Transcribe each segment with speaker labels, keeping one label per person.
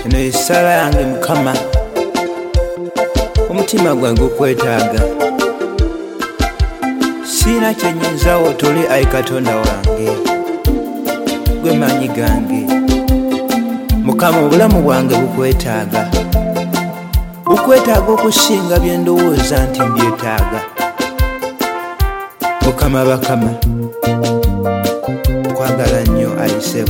Speaker 1: eno esala yange Mukama, omutima gwange gukwetaaga, sina kyenyinzawo toli Ayi Katonda wange, gwe manyi gange. Mukama, obulamu bwange bukwetaaga, bukwetaaga okusinga bye ndowooza nti mbyetaaga. Mukama bakama, nkwagala nnyo Ayi Ssebo,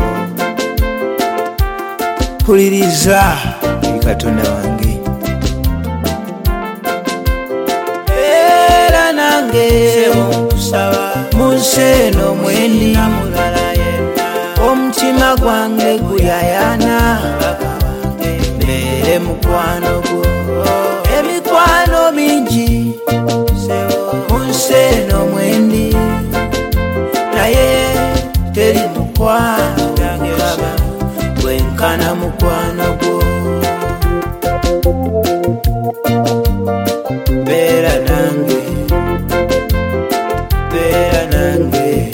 Speaker 1: mpuliriza Ayi Katonda wange. Era nange mu nsi eno mwendi, omutima gwange guyayana, mbeere mukwano gwo. Emikwano mingi mu nsi eno mwendi, naye teri mukwano gwenkana mukwano gwo. Beera nange, beera nange,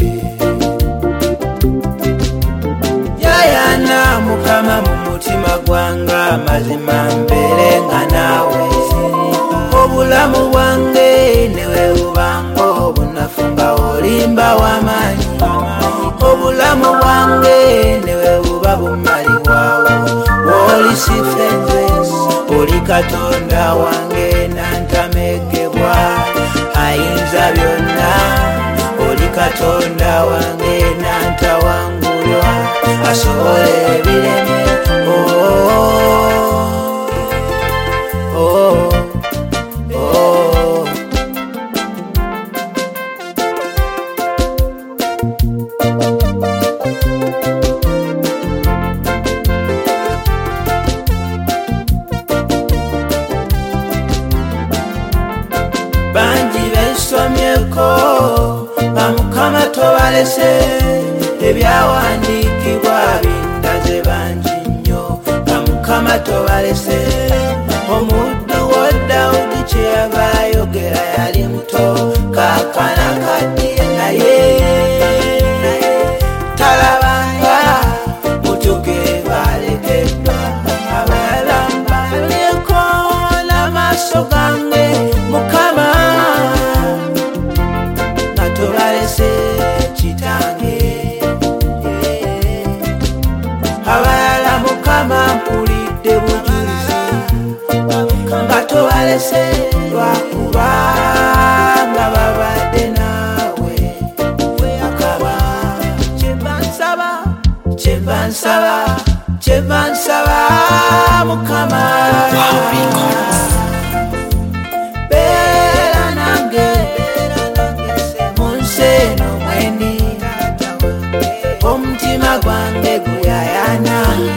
Speaker 1: yayana Mukama mu mutima gwange, amazima mbeerenga naawe. Obulamu bwange newe bubanga obunafu nga olimba w'amaanyi, obulamu bwange newe buba bumalibwawo. Oli sifenze, oli Katonda wange nantamekebwa, ayinza byonna. Oli Katonda wange nantawangulwa, asobola ebireme. Bangi besomyeko nga Mukama tobalese, ebyawandiikibwa bindaze bangi nnyo nga Mukama tobalese. Omuddu wa Dawudi kye yava ayogera yali muto, kaakana kaddiye naye talabanga mutuge balekeddwa. Abalamba balyeko n'amaaso gange Mukama, nga tobalese kitange. Abalala Mukama mpulidde bujulizi, nga tobalese lwakuba nga babadde naawe. Mukama, kyebansaba, kyebansaba, kyebansaba Mukama, beera nange mu nsi eno mwendi, omutima gwange guyayana,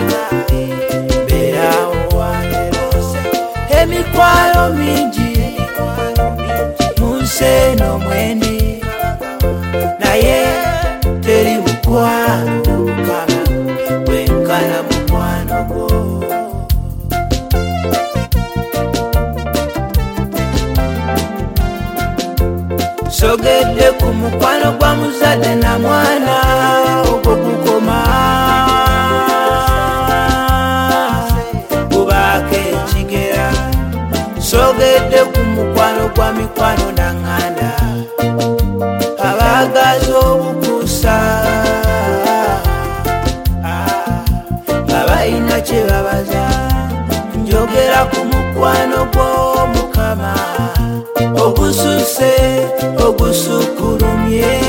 Speaker 1: beerawo wange. Emikwano mingi mu nsi eno mwendi, naye teri mukwano Mukama gwenkana mukwano gwo. Sogedde ku mukwano gwa muzadde na mwana, ogwo gukoma gubaako ekigera. Sogedde ku mukwano gwa mikwano na ŋŋanda, abaagazi obukuusa nga balina kye babaza. Njogera ku mukwano gw'Omukama, ogususe ogusukulumye.